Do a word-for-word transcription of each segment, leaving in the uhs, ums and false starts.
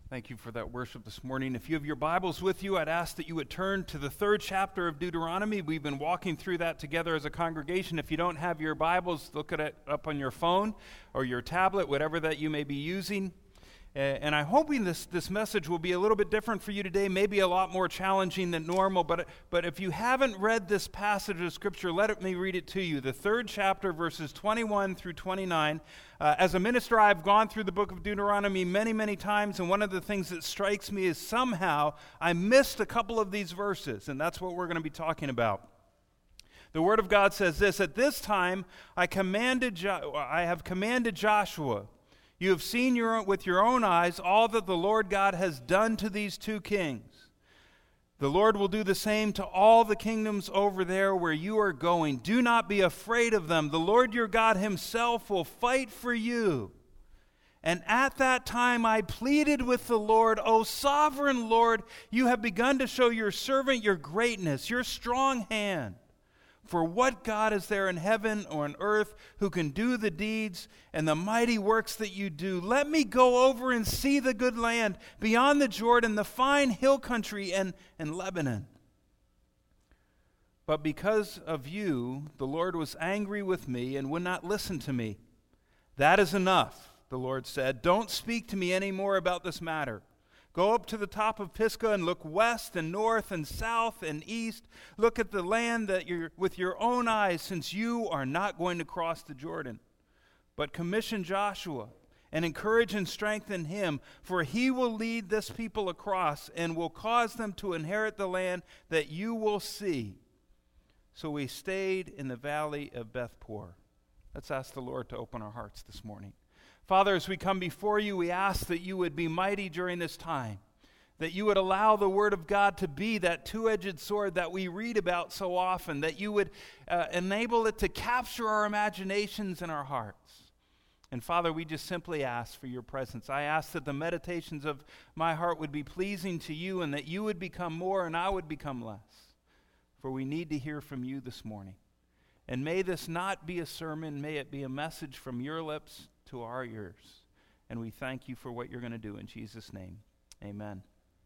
Thank you for that worship this morning. If you have your Bibles with you, I'd ask that you would turn to the third chapter of Deuteronomy. We've been walking through that together as a congregation. If you don't have your Bibles, look at it up on your phone or your tablet, whatever that you may be using. And I'm hoping this, this message will be a little bit different for you today, maybe a lot more challenging than normal. But, but if you haven't read this passage of Scripture, let me read it to you. The third chapter, verses twenty-one through twenty-nine. Uh, as a minister, I've gone through the book of Deuteronomy many, many times, and one of the things that strikes me is somehow I missed a couple of these verses, and that's what we're going to be talking about. The Word of God says this: "At this time I commanded, jo- I have commanded Joshua. You have seen your, with your own eyes all that the Lord God has done to these two kings. The Lord will do the same to all the kingdoms over there where you are going. Do not be afraid of them. The Lord your God himself will fight for you. And at that time I pleaded with the Lord, O sovereign Lord, you have begun to show your servant your greatness, your strong hand. For what God is there in heaven or on earth who can do the deeds and the mighty works that you do? Let me go over and see the good land beyond the Jordan, the fine hill country and, and Lebanon. But because of you, the Lord was angry with me and would not listen to me. That is enough, the Lord said. Don't speak to me any more about this matter. Go up to the top of Pisgah and look west and north and south and east. Look at the land that you're with your own eyes, since you are not going to cross the Jordan. But commission Joshua and encourage and strengthen him, for he will lead this people across and will cause them to inherit the land that you will see." So we stayed in the valley of Beth-Peor. Let's ask the Lord to open our hearts this morning. Father, as we come before you, we ask that you would be mighty during this time, that you would allow the Word of God to be that two-edged sword that we read about so often, that you would uh, enable it to capture our imaginations and our hearts. And Father, we just simply ask for your presence. I ask that the meditations of my heart would be pleasing to you and that you would become more and I would become less. For we need to hear from you this morning. And may this not be a sermon, may it be a message from your lips to our ears. And we thank you for what you're going to do in Jesus' name. Amen.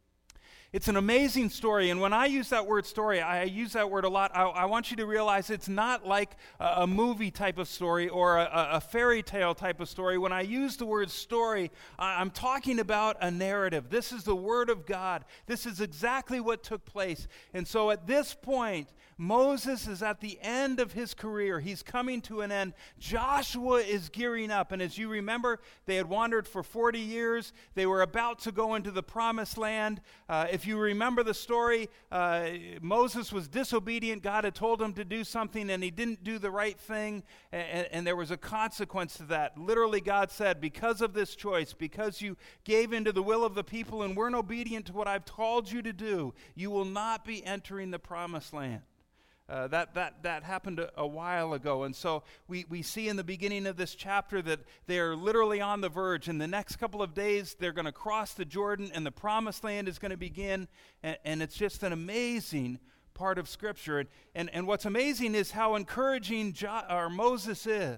It's an amazing story, and when I use that word story, I use that word a lot. I, I want you to realize it's not like a, a movie type of story or a, a fairy tale type of story. When I use the word story, I'm talking about a narrative. This is the Word of God. This is exactly what took place. And so at this point, Moses is at the end of his career. He's coming to an end. Joshua is gearing up, and as you remember, they had wandered for forty years. They were about to go into the Promised Land. Uh, if you remember the story, uh, Moses was disobedient. God had told him to do something, and he didn't do the right thing, and, and there was a consequence to that. Literally, God said, because of this choice, because you gave into the will of the people and weren't obedient to what I've called you to do, you will not be entering the Promised Land. Uh, that that that happened a, a while ago, and so we, we see in the beginning of this chapter that they're literally on the verge. In the next couple of days, they're going to cross the Jordan, and the Promised Land is going to begin, and, and it's just an amazing part of Scripture. And, and, and what's amazing is how encouraging jo- or Moses is.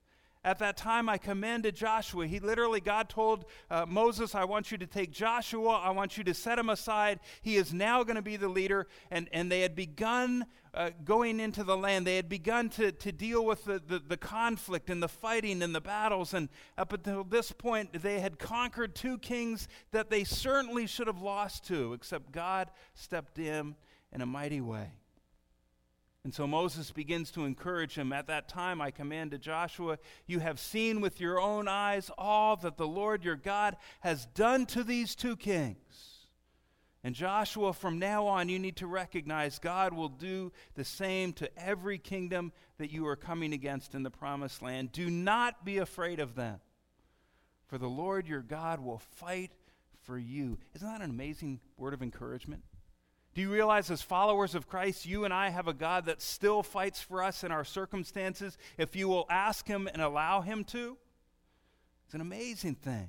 At that time, I commanded Joshua. He literally, God told uh, Moses, I want you to take Joshua. I want you to set him aside. He is now going to be the leader. And, and they had begun uh, going into the land. They had begun to, to deal with the, the, the conflict and the fighting and the battles. And up until this point, they had conquered two kings that they certainly should have lost to, except God stepped in in a mighty way. And so Moses begins to encourage him. At that time, I commanded Joshua, you have seen with your own eyes all that the Lord your God has done to these two kings. And Joshua, from now on, you need to recognize God will do the same to every kingdom that you are coming against in the Promised Land. Do not be afraid of them, for the Lord your God will fight for you. Isn't that an amazing word of encouragement? Do you realize as followers of Christ, you and I have a God that still fights for us in our circumstances if you will ask him and allow him to? It's an amazing thing.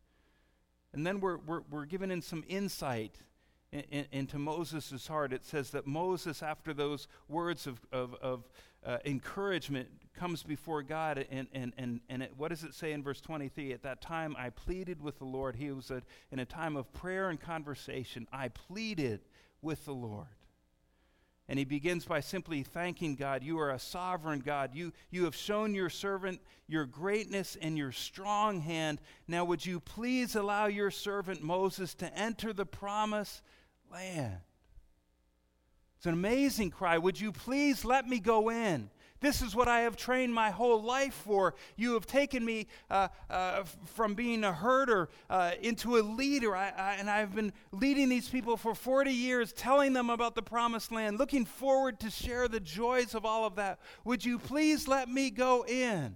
And then we're, we're, we're given in some insight in, in, into Moses' heart. It says that Moses, after those words of, of, of uh, encouragement, comes before God, and, and, and, and it, what does it say in verse twenty-three? At that time I pleaded with the Lord. He was a, in a time of prayer and conversation. I pleaded with the Lord. And he begins by simply thanking God. You are a sovereign God. You, you have shown your servant your greatness and your strong hand. Now would you please allow your servant Moses to enter the promised land? It's an amazing cry. Would you please let me go in? This is what I have trained my whole life for. You have taken me uh, uh, from being a herder uh, into a leader, I, I, and I've been leading these people for forty years, telling them about the promised land, looking forward to share the joys of all of that. Would you please let me go in?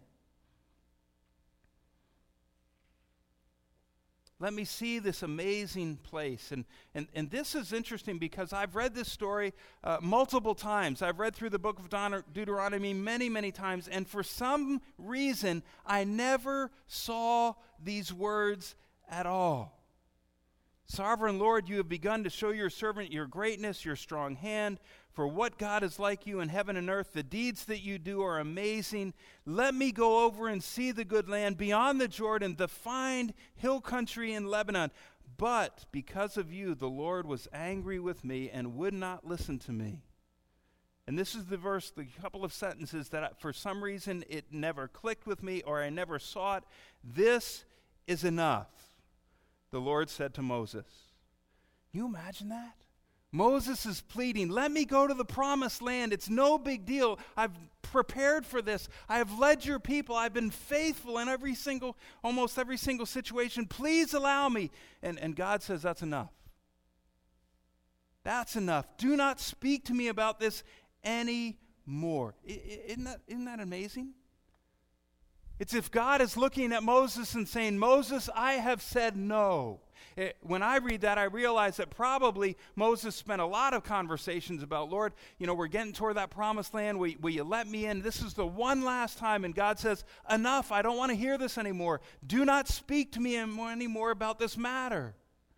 Let me see this amazing place. And, and, and this is interesting because I've read this story uh, multiple times. I've read through the book of Deut- Deuteronomy many, many times. And for some reason, I never saw these words at all. Sovereign Lord, you have begun to show your servant your greatness, your strong hand. For what God is like you in heaven and earth, the deeds that you do are amazing. Let me go over and see the good land beyond the Jordan, the fine hill country in Lebanon. But because of you, the Lord was angry with me and would not listen to me. And this is the verse, the couple of sentences that I, for some reason it never clicked with me or I never saw it. This is enough, the Lord said to Moses. Can you imagine that? Moses is pleading, let me go to the promised land. It's no big deal. I've prepared for this. I have led your people. I've been faithful in every single, almost every single situation. Please allow me. And, and God says, that's enough. That's enough. Do not speak to me about this anymore. Isn't that, isn't that amazing? It's if God is looking at Moses and saying, Moses, I have said no. It, when I read that, I realize that probably Moses spent a lot of conversations about, Lord, you know, we're getting toward that promised land. Will, will you let me in? This is the one last time. And God says, enough. I don't want to hear this anymore. Do not speak to me anymore about this matter.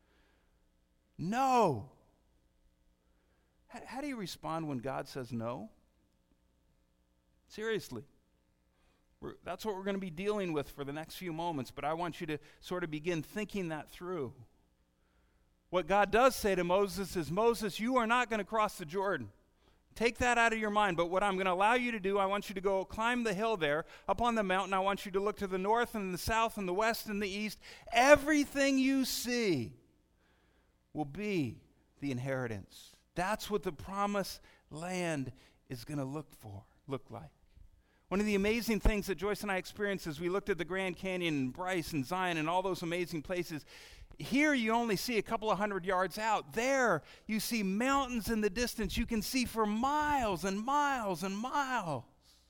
No. How, how do you respond when God says no? Seriously. We're, that's what we're going to be dealing with for the next few moments, but I want you to sort of begin thinking that through. What God does say to Moses is, Moses, you are not going to cross the Jordan. Take that out of your mind, but what I'm going to allow you to do, I want you to go climb the hill there, up on the mountain. I want you to look to the north and the south and the west and the east. Everything you see will be the inheritance. That's what the promised land is going to look for, look like. One of the amazing things that Joyce and I experienced as we looked at the Grand Canyon and Bryce and Zion and all those amazing places, here you only see a couple of hundred yards out. There you see mountains in the distance. You can see for miles and miles and miles.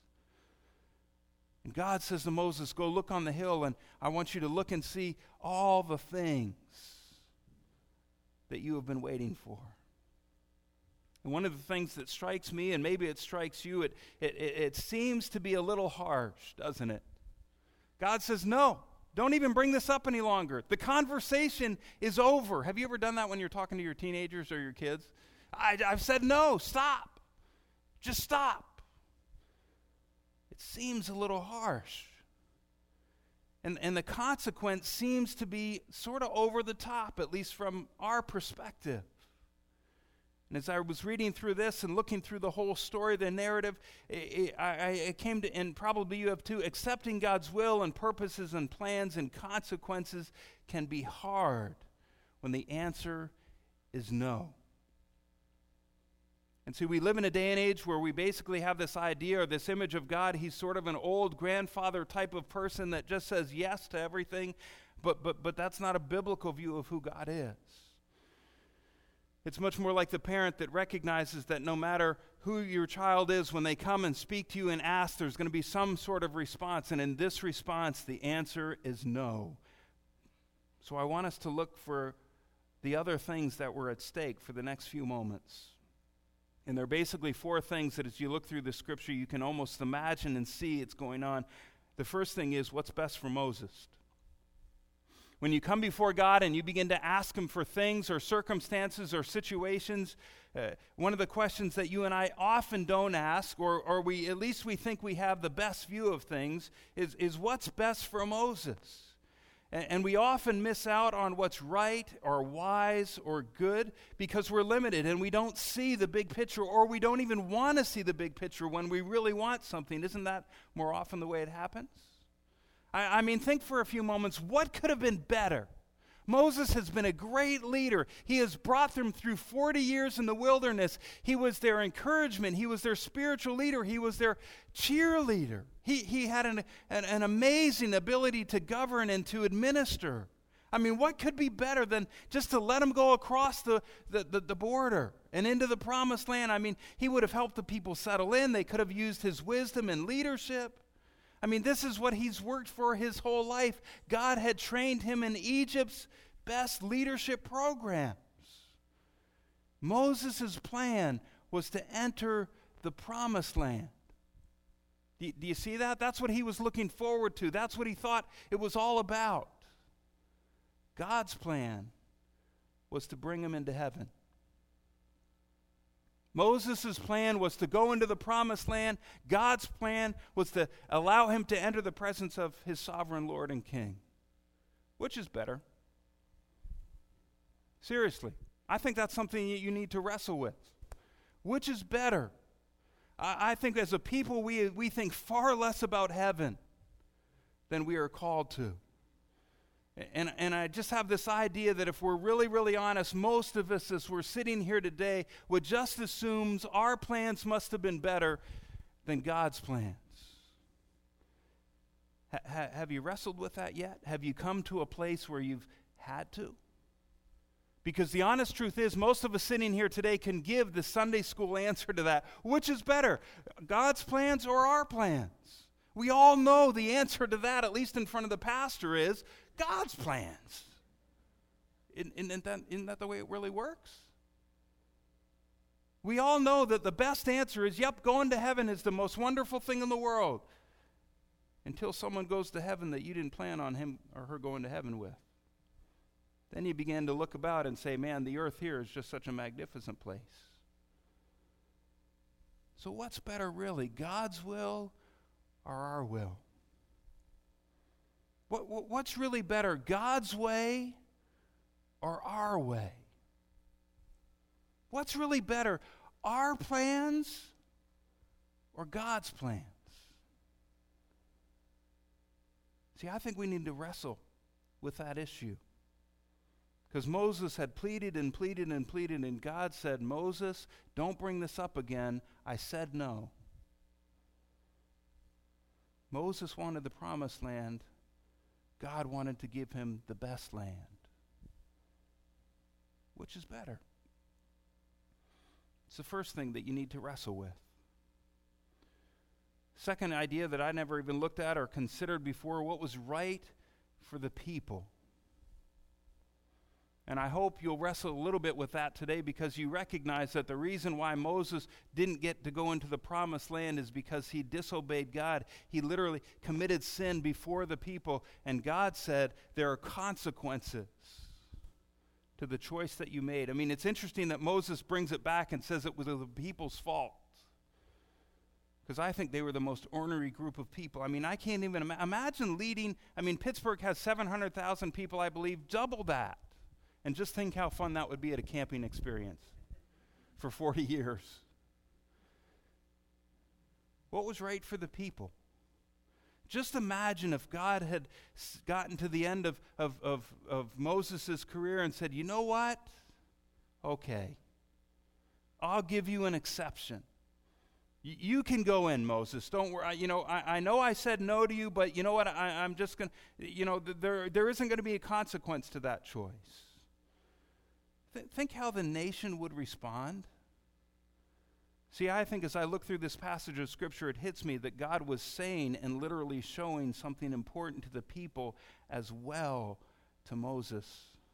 And God says to Moses, go look on the hill, and I want you to look and see all the things that you have been waiting for. And one of the things that strikes me, and maybe it strikes you, it, it, it seems to be a little harsh, doesn't it? God says, no, don't even bring this up any longer. The conversation is over. Have you ever done that when you're talking to your teenagers or your kids? I, I've said, no, stop. Just stop. It seems a little harsh. And, and the consequence seems to be sort of over the top, at least from our perspective. And as I was reading through this and looking through the whole story, the narrative, it, it, I, I came to, and probably you have too, accepting God's will and purposes and plans and consequences can be hard when the answer is no. And so we live in a day and age where we basically have this idea or this image of God. He's sort of an old grandfather type of person that just says yes to everything, but but but that's not a biblical view of who God is. It's much more like the parent that recognizes that no matter who your child is, when they come and speak to you and ask, there's going to be some sort of response. And in this response, the answer is no. So I want us to look for the other things that were at stake for the next few moments. And there are basically four things that as you look through the scripture, you can almost imagine and see it's going on. The first thing is what's best for Moses. When you come before God and you begin to ask Him for things or circumstances or situations, uh, one of the questions that you and I often don't ask, or, or we at least we think we have the best view of things, is, is what's best for Moses? And, and we often miss out on what's right or wise or good because we're limited and we don't see the big picture, or we don't even want to see the big picture when we really want something. Isn't that more often the way it happens? I, I mean, think for a few moments, what could have been better? Moses has been a great leader. He has brought them through forty years in the wilderness. He was their encouragement. He was their spiritual leader. He was their cheerleader. He, he had an, an, an amazing ability to govern and to administer. I mean, what could be better than just to let him go across the, the, the, the border and into the promised land? I mean, he would have helped the people settle in. They could have used his wisdom and leadership. I mean, this is what he's worked for his whole life. God had trained him in Egypt's best leadership programs. Moses' plan was to enter the promised land. Do, do you see that? That's what he was looking forward to. That's what he thought it was all about. God's plan was to bring him into heaven. Moses' plan was to go into the promised land. God's plan was to allow him to enter the presence of his sovereign Lord and King. Which is better? Seriously, I think that's something you need to wrestle with. Which is better? I, I think as a people, we, we think far less about heaven than we are called to. And, and I just have this idea that if we're really, really honest, most of us as we're sitting here today would just assume our plans must have been better than God's plans. Ha- have you wrestled with that yet? Have you come to a place where you've had to? Because the honest truth is, most of us sitting here today can give the Sunday school answer to that. Which is better, God's plans or our plans? We all know the answer to that, at least in front of the pastor, is God's plans. Isn't, isn't, that, isn't that the way it really works? We all know that the best answer is, yep, going to heaven is the most wonderful thing in the world. Until someone goes to heaven that you didn't plan on him or her going to heaven with. Then you begin to look about and say, man, the earth here is just such a magnificent place. So what's better really, God's will or our will? What, what, what's really better, God's way or our way? What's really better, our plans or God's plans? See, I think we need to wrestle with that issue. Because Moses had pleaded and pleaded and pleaded, and God said, Moses, don't bring this up again. I said no. Moses wanted the promised land. God wanted to give him the best land. Which is better? It's the first thing that you need to wrestle with. Second idea that I never even looked at or considered before, what was right for the people. And I hope you'll wrestle a little bit with that today, because you recognize that the reason why Moses didn't get to go into the promised land is because he disobeyed God. He literally committed sin before the people, and God said there are consequences to the choice that you made. I mean, it's interesting that Moses brings it back and says it was the people's fault, because I think they were the most ornery group of people. I mean, I can't even ima- imagine leading. I mean, Pittsburgh has seven hundred thousand people, I believe, double that. And just think how fun that would be at a camping experience for forty years. What was right for the people? Just imagine if God had gotten to the end of, of, of, of Moses' career and said, you know what? Okay, I'll give you an exception. Y- you can go in, Moses. Don't worry. I, you know, I, I know I said no to you, but you know what? I, I'm just going to, you know, th- there there isn't going to be a consequence to that choice. Think how the nation would respond. See, I think as I look through this passage of Scripture, it hits me that God was saying and literally showing something important to the people as well to Moses.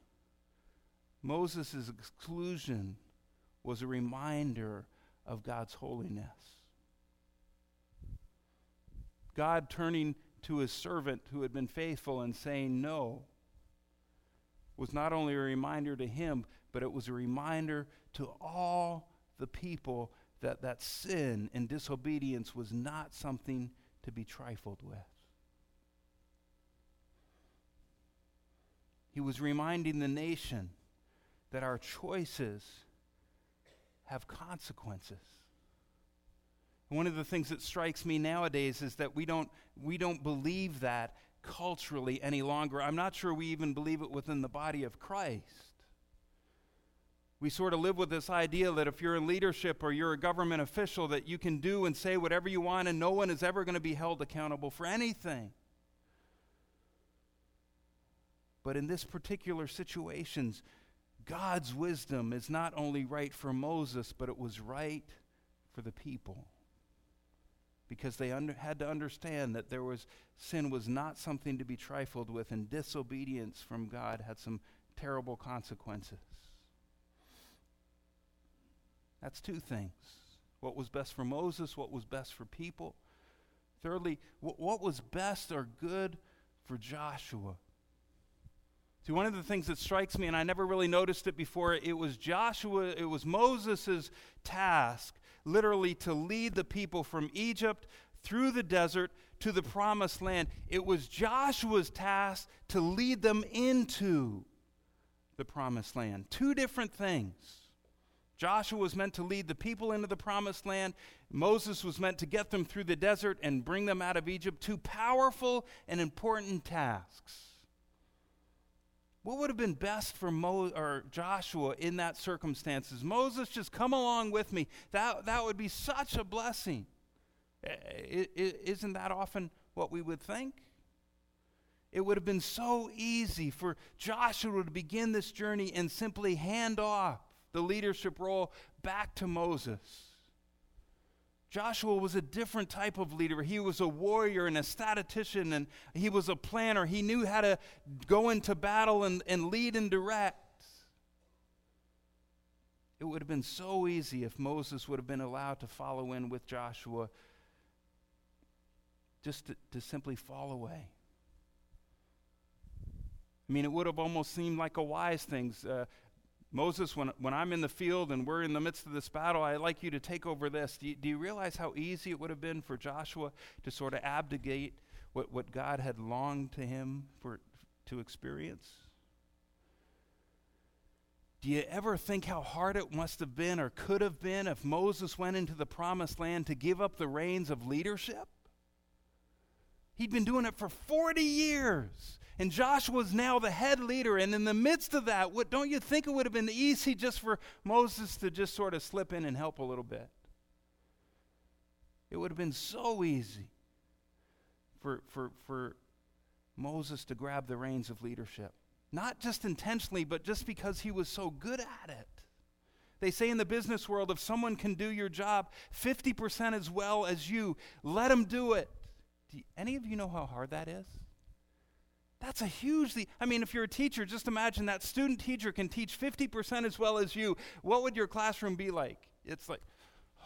Moses' exclusion was a reminder of God's holiness. God turning to his servant who had been faithful and saying, no, was not only a reminder to him, but it was a reminder to all the people that that sin and disobedience was not something to be trifled with. He was reminding the nation that our choices have consequences. One of the things that strikes me nowadays is that we don't we don't believe that culturally any longer. I'm not sure we even believe it within the body of Christ. We sort of live with this idea that if you're in leadership or you're a government official, that you can do and say whatever you want and no one is ever going to be held accountable for anything. But in this particular situations, God's wisdom is not only right for Moses, but it was right for the people. Because they under, had to understand that there was sin was not something to be trifled with, and disobedience from God had some terrible consequences. That's two things. What was best for Moses, what was best for people. Thirdly, wh- what was best or good for Joshua. See, one of the things that strikes me, and I never really noticed it before, it was Joshua, it was Moses' task, literally to lead the people from Egypt through the desert to the promised land. It was Joshua's task to lead them into the promised land. Two different things. Joshua was meant to lead the people into the promised land. Moses was meant to get them through the desert and bring them out of Egypt. Two powerful and important tasks. What would have been best for Mo- or Joshua in that circumstances? Moses, just come along with me. That, that would be such a blessing. I, I, isn't that often what we would think? It would have been so easy for Joshua to begin this journey and simply hand off the leadership role back to Moses. Joshua was a different type of leader. He was a warrior and a statistician, and he was a planner. He knew how to go into battle and, and lead and direct. It would have been so easy if Moses would have been allowed to follow in with Joshua, just to, to simply fall away. I mean, it would have almost seemed like a wise thing. Uh, Moses, when, when I'm in the field and we're in the midst of this battle, I'd like you to take over this. Do you, do you realize how easy it would have been for Joshua to sort of abdicate what, what God had longed to him for to experience? Do you ever think how hard it must have been or could have been if Moses went into the promised land to give up the reins of leadership? He'd been doing it for forty years. And Joshua's now the head leader, and in the midst of that, what, don't you think it would have been easy just for Moses to just sort of slip in and help a little bit? It would have been so easy for, for, for Moses to grab the reins of leadership. Not just intentionally, but just because he was so good at it. They say in the business world, if someone can do your job fifty percent as well as you, let them do it. Do you, any of you know how hard that is? That's a hugely, I mean, if you're a teacher, just imagine that student teacher can teach fifty percent as well as you. What would your classroom be like? It's like, oh,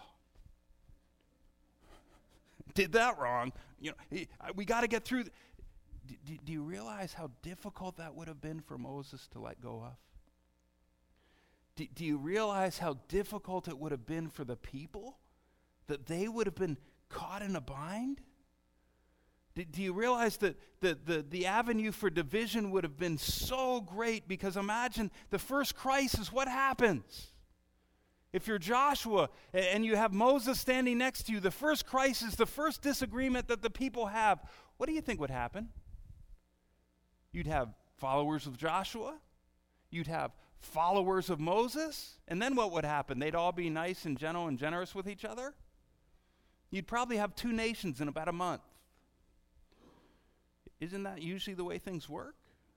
did that wrong. You know, we got to get through. Th- do, do you realize how difficult that would have been for Moses to let go of? Do, do you realize how difficult it would have been for the people? That they would have been caught in a bind? Do you realize that the, the, the avenue for division would have been so great? Because imagine the first crisis, what happens? If you're Joshua and you have Moses standing next to you, the first crisis, the first disagreement that the people have, what do you think would happen? You'd have followers of Joshua, you'd have followers of Moses, and then what would happen? They'd all be nice and gentle and generous with each other? You'd probably have two nations in about a month. Isn't that usually the way things work?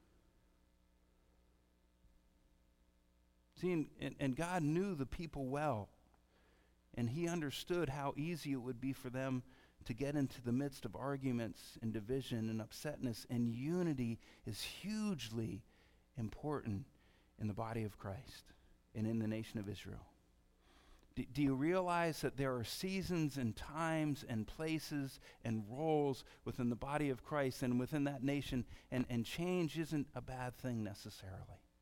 See, and, and, and God knew the people well, and he understood how easy it would be for them to get into the midst of arguments and division and upsetness, and unity is hugely important in the body of Christ and in the nation of Israel. Do, do you realize that there are seasons and times and places and roles within the body of Christ and within that nation, and, and change isn't a bad thing necessarily?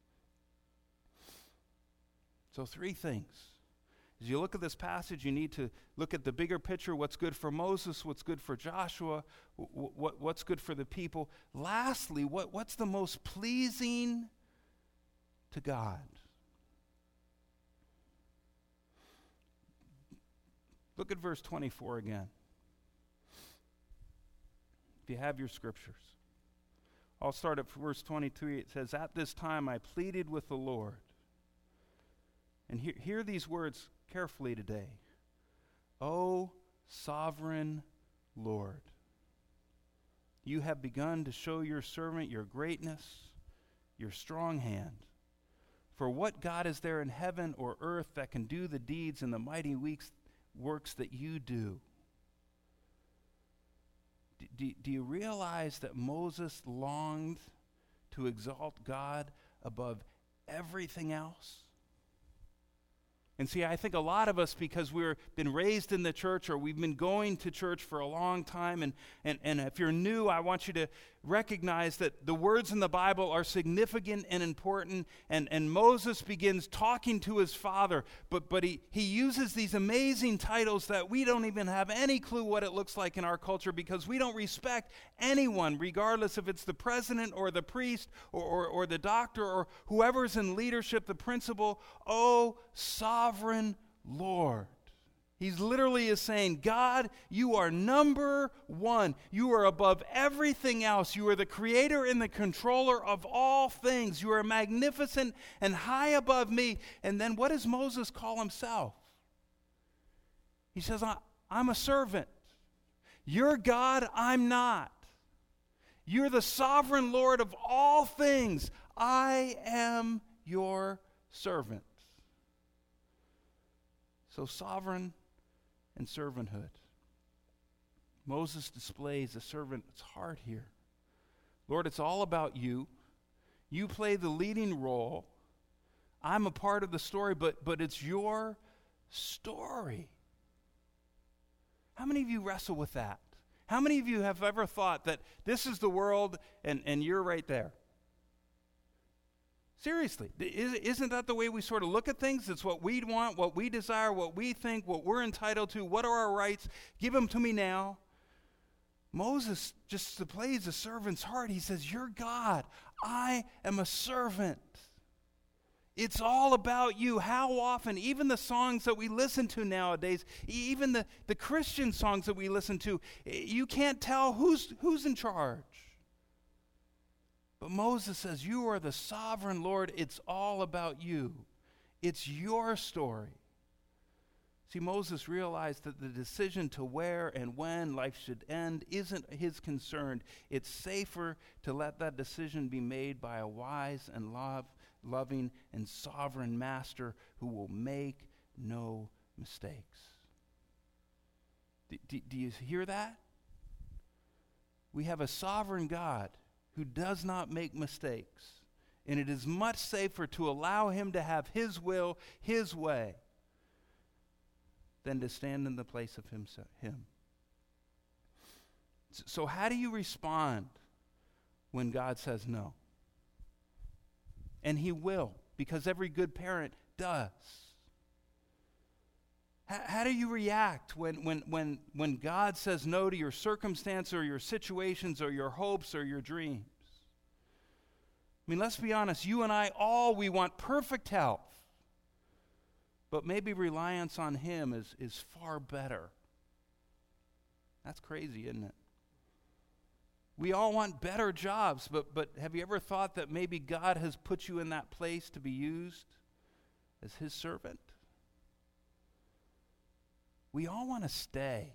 So three things. As you look at this passage, you need to look at the bigger picture, what's good for Moses, what's good for Joshua, w- what, what's good for the people. Lastly, what, what's the most pleasing to God? Look at verse twenty-four again. If you have your scriptures. I'll start at verse twenty-three. It says, "At this time I pleaded with the Lord." And hear, hear these words carefully today. "O sovereign Lord, you have begun to show your servant your greatness, your strong hand. For what God is there in heaven or earth that can do the deeds and the mighty weeks, works that you do?" D- do, do you realize that Moses longed to exalt God above everything else? And see, I think a lot of us, because we've been raised in the church or we've been going to church for a long time, and, and, and if you're new, I want you to recognize that the words in the Bible are significant and important, and, and Moses begins talking to his father, but, but he, he uses these amazing titles that we don't even have any clue what it looks like in our culture, because we don't respect anyone, regardless if it's the president or the priest or, or, or the doctor or whoever's in leadership, the principal. Oh, sovereign Lord. He's literally is saying, God, you are number one. You are above everything else. You are the creator and the controller of all things. You are magnificent and high above me. And then what does Moses call himself? He says, I, I'm a servant. You're God, I'm not. You're the sovereign Lord of all things. I am your servant. So sovereign and servanthood. Moses displays a servant's heart here. Lord, it's all about you. You play the leading role. I'm a part of the story, but, but it's your story. How many of you wrestle with that? How many of you have ever thought that this is the world and, and you're right there? Seriously, isn't that the way we sort of look at things? It's what we want, what we desire, what we think, what we're entitled to. What are our rights? Give them to me now. Moses just plays a servant's heart. He says, you're God. I am a servant. It's all about you. How often, even the songs that we listen to nowadays, even the, the Christian songs that we listen to, you can't tell who's who's in charge. But Moses says, you are the sovereign Lord. It's all about you. It's your story. See, Moses realized that the decision to where and when life should end isn't his concern. It's safer to let that decision be made by a wise and love, loving and sovereign master who will make no mistakes. D- d- do you hear that? We have a sovereign God who does not make mistakes. And it is much safer to allow him to have his will, his way, than to stand in the place of himself, him. So how do you respond when God says no? And he will, because every good parent does. How, how do you react when, when, when, when God says no to your circumstance or your situations or your hopes or your dreams? I mean, let's be honest, you and I all, we want perfect health. But maybe reliance on him is, is far better. That's crazy, isn't it? We all want better jobs, but, but have you ever thought that maybe God has put you in that place to be used as his servant? We all want to stay.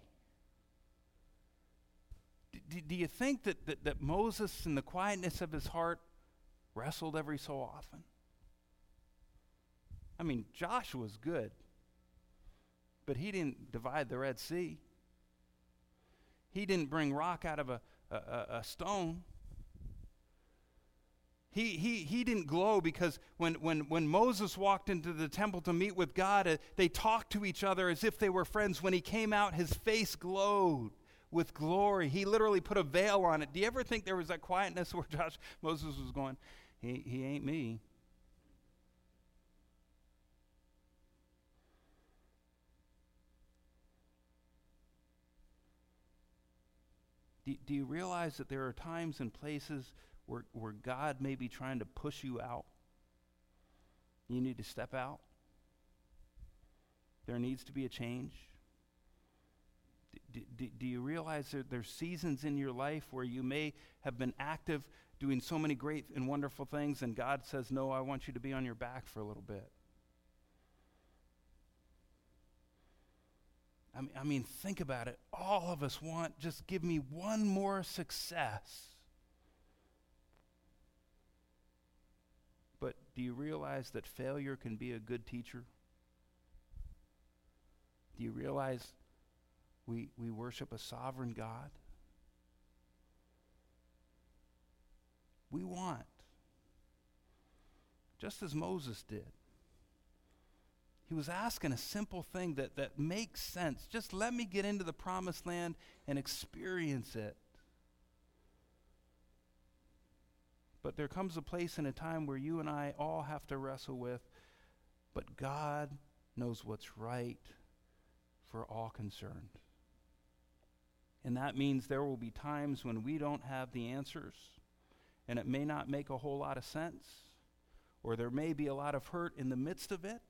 D- do you think that, that, that Moses, in the quietness of his heart, wrestled every so often? I mean, Joshua's good, but he didn't divide the Red Sea. He didn't bring rock out of a, a, a stone. He, he, he didn't glow because when, when, when Moses walked into the temple to meet with God, uh, they talked to each other as if they were friends. When he came out, his face glowed with glory. He literally put a veil on it. Do you ever think there was that quietness where Josh, Moses was going, he, he ain't me. do, do you realize that there are times and places where, where God may be trying to push you out? You need to step out. There needs to be a change. Do, do, do you realize that there's seasons in your life where you may have been active doing so many great and wonderful things, and God says, no, I want you to be on your back for a little bit? I mean, I mean, think about it. All of us want, just give me one more success. But do you realize that failure can be a good teacher? Do you realize we, we worship a sovereign God? We want, just as Moses did. He was asking a simple thing that, that makes sense. Just let me get into the promised land and experience it. But there comes a place and a time where you and I all have to wrestle with, but God knows what's right for all concerned. And that means there will be times when we don't have the answers, and it may not make a whole lot of sense, or there may be a lot of hurt in the midst of it.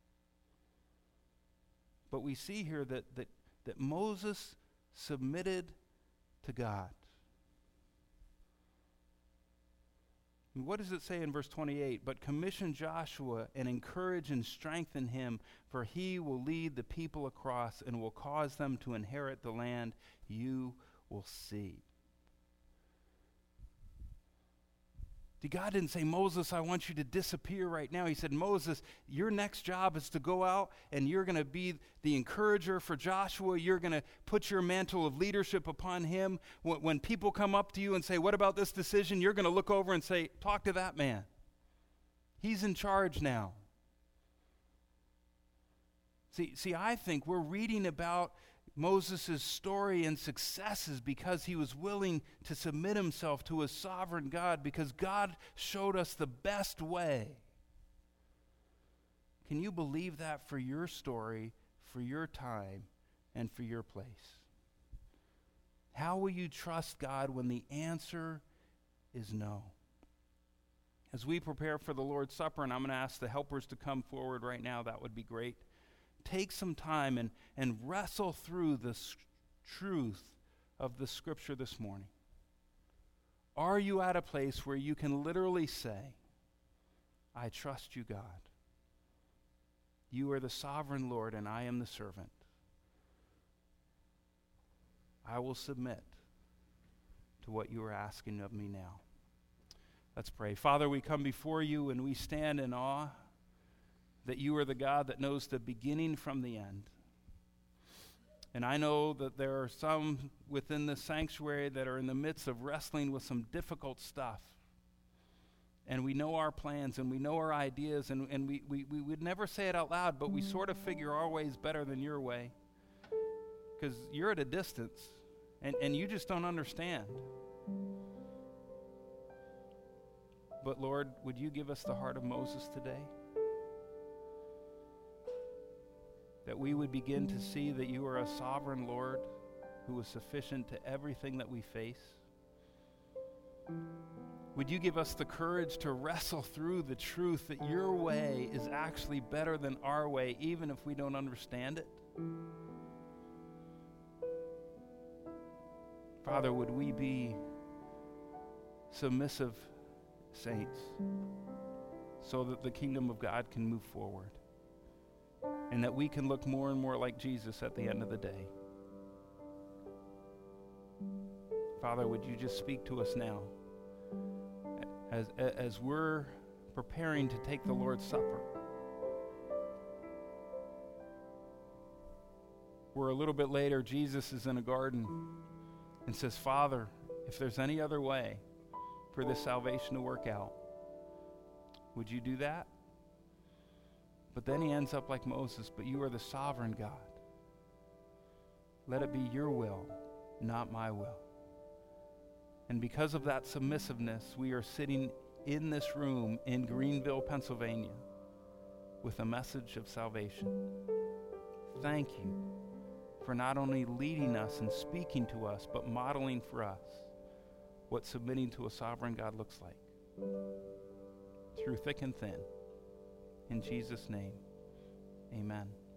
But we see here that, that, that Moses submitted to God. And what does it say in verse twenty-eight? But commission Joshua and encourage and strengthen him, for he will lead the people across and will cause them to inherit the land you will see. God didn't say, Moses, I want you to disappear right now. He said, Moses, your next job is to go out and you're going to be the encourager for Joshua. You're going to put your mantle of leadership upon him. When, when people come up to you and say, what about this decision? You're going to look over and say, talk to that man. He's in charge now. See, see, I think we're reading about Moses' story and successes because he was willing to submit himself to a sovereign God, because God showed us the best way. Can you believe that for your story, for your time, and for your place? How will you trust God when the answer is no? As we prepare for the Lord's Supper, and I'm going to ask the helpers to come forward right now, that would be great. Take some time and, and wrestle through the s- truth of the Scripture this morning. Are you at a place where you can literally say, I trust you, God. You are the sovereign Lord, and I am the servant. I will submit to what you are asking of me now. Let's pray. Father, we come before you and we stand in awe that you are the God that knows the beginning from the end. And I know that there are some within the sanctuary that are in the midst of wrestling with some difficult stuff. And we know our plans and we know our ideas, and, and we, we, we would never say it out loud, but we sort of figure our way is better than your way. Because you're at a distance and, and you just don't understand. But Lord, would you give us the heart of Moses today? That we would begin to see that you are a sovereign Lord who is sufficient to everything that we face. Would you give us the courage to wrestle through the truth that your way is actually better than our way, even if we don't understand it? Father, would we be submissive saints so that the kingdom of God can move forward? And that we can look more and more like Jesus at the end of the day. Father, would you just speak to us now as, as we're preparing to take the Lord's Supper? Where a little bit later, Jesus is in a garden and says, Father, if there's any other way for this salvation to work out, would you do that? But then he ends up like Moses, but you are the sovereign God. Let it be your will, not my will. And because of that submissiveness, we are sitting in this room in Greenville, Pennsylvania, with a message of salvation. Thank you for not only leading us and speaking to us, but modeling for us what submitting to a sovereign God looks like, through thick and thin. In Jesus' name, amen.